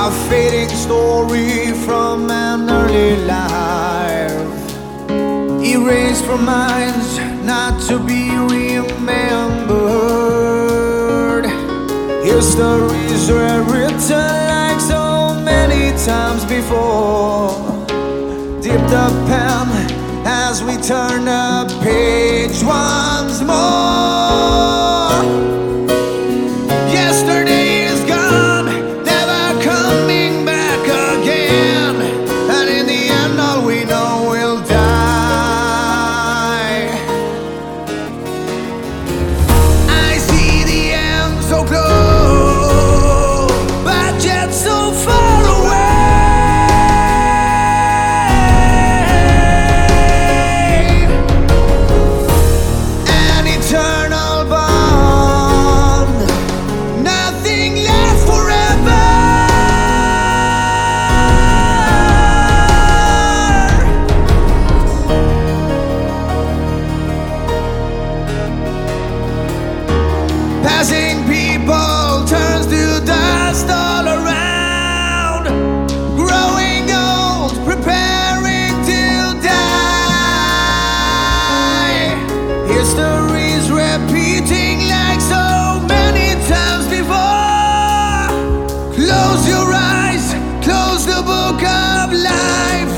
A fading story from an early life, erased from minds not to be remembered. Histories were written like so many times before. Dip the pen as we turn the page once more. Yesterday is gone, never coming back again, and in the end all we know will die. I see the end so close, but yet so far away. An eternal bond, nothing lasts forever. Passing people turns to dust all around, growing old, preparing to die. History's repeating like so many times before. Close your eyes, close the book of life.